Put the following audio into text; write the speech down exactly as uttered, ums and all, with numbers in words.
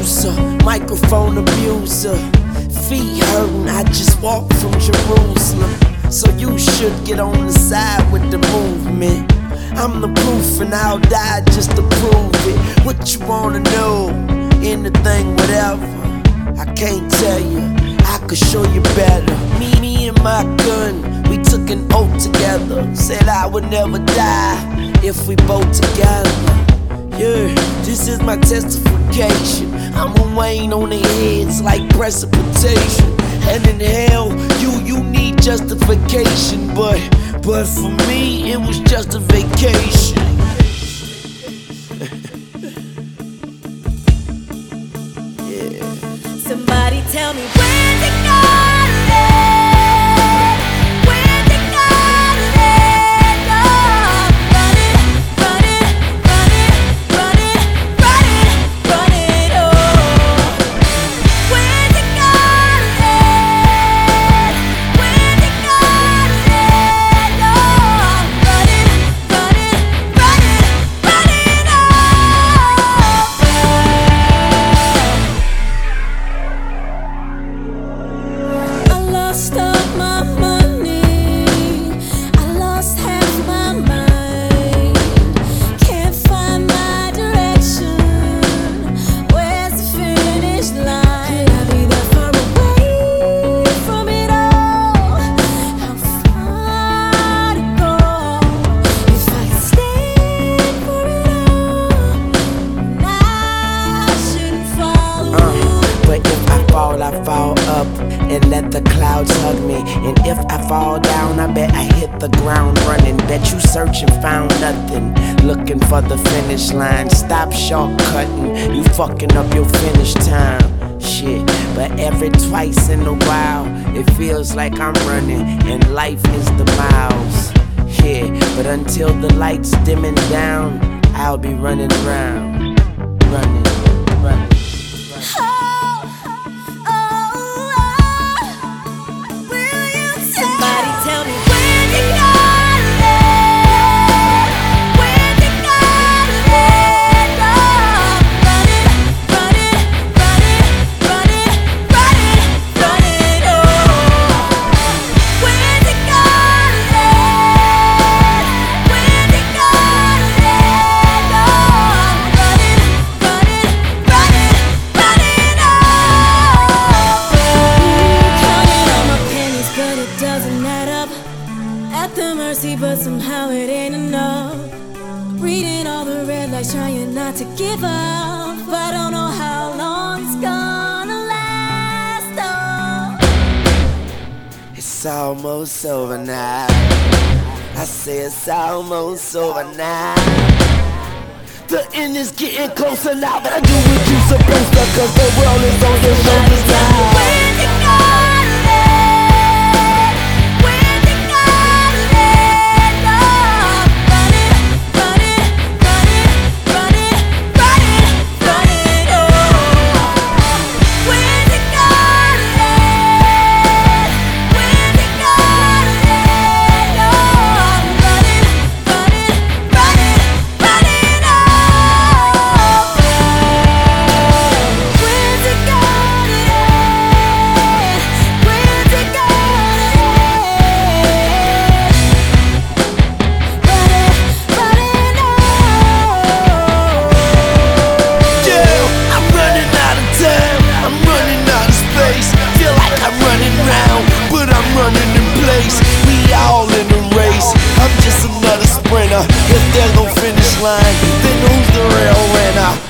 producer, microphone abuser. Feet hurting, I just walked from Jerusalem. So you should get on the side with the movement. I'm the proof and I'll die just to prove it. What you wanna know? Anything, whatever. I can't tell you, I could show you better. Me, me and my gun, we took an oath together. Said I would never die if we both together. Yeah, this is my testification. I'm a Wayne on their heads like precipitation. And in hell, you, you need justification. But, but for me, it was just a vacation. Yeah. Somebody tell me where's it gone? Lost all my money, I lost half my mind. Can't find my direction. Where's the finish line? Could I be that far away from it all? How far to go? If I could stand for it all, I shouldn't follow. Uh, but if I fall, I fall up and let the clouds hug me. And if I fall down, I bet I hit the ground running. Bet you searching, found nothing, looking for the finish line. Stop shortcutting, you fucking up your finish time. Shit, but every twice in a while, it feels like I'm running and life is the miles. Yeah, but until the lights dimming down, I'll be running around, running, running. At the mercy, but somehow it ain't enough. Reading all the red lights, trying not to give up. I don't know how long it's gonna last. Oh, It's almost over now. I say it's almost over now. The end is getting closer now. That I do what you supposed to, cause the world is on your shoulders now. where's it gone? We all in the race. I'm just another sprinter. If there's no finish line, then who's the real winner?